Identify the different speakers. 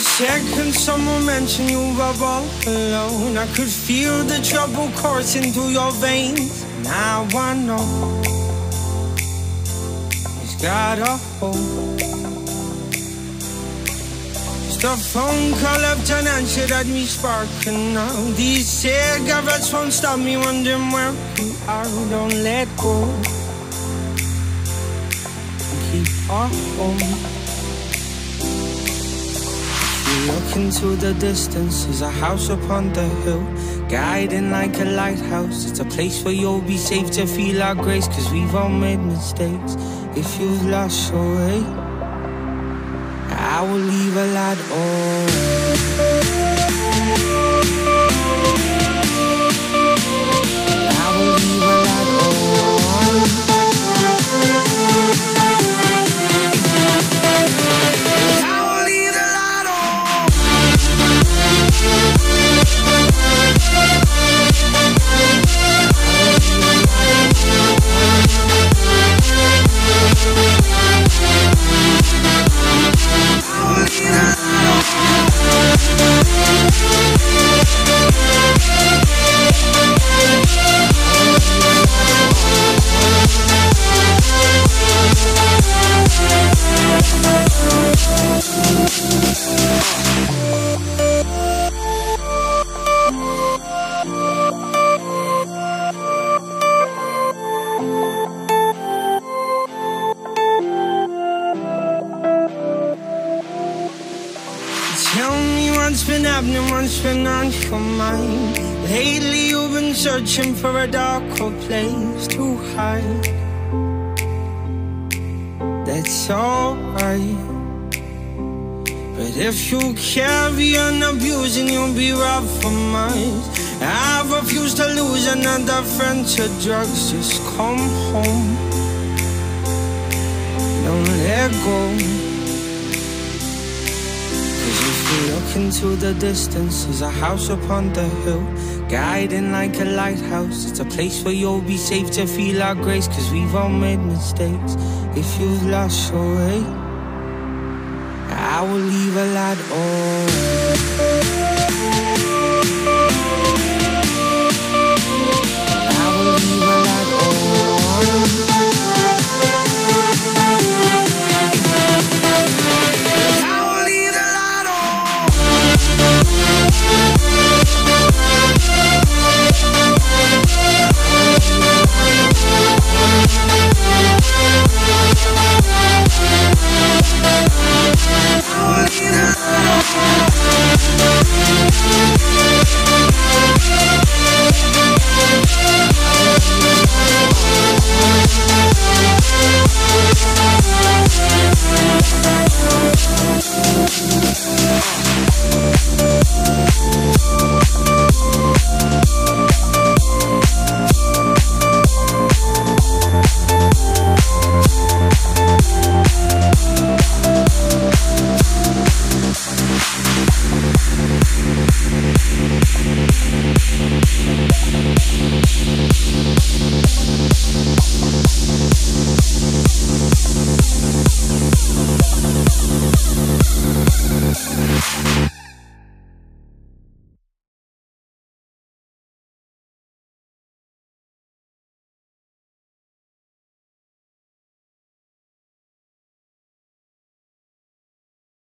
Speaker 1: second someone mentioned you were all alone, I could feel the trouble coursing through your veins. Now I know it's got a hold. Just a phone call left unanswered had me sparking now. These cigarettes won't stop me wondering where you are. Don't let go, keep our home. Look into the distance, there's a house upon the hill, guiding like a lighthouse. It's a place where you'll be safe to feel our grace, cause we've all made mistakes. If you've lost your way, I will leave a light on. I will leave a light on. What's been on your mind? Lately you've been searching for a darker place to hide. That's alright, but if you carry on abusing, you'll be robbed for miles. I refuse to lose another friend to drugs. Just come home, don't let go. Look into the distance, there's a house upon the hill, guiding like a lighthouse. It's a place where you'll be safe to feel our grace, cause we've all made mistakes. If you've lost your way, I will leave a light on.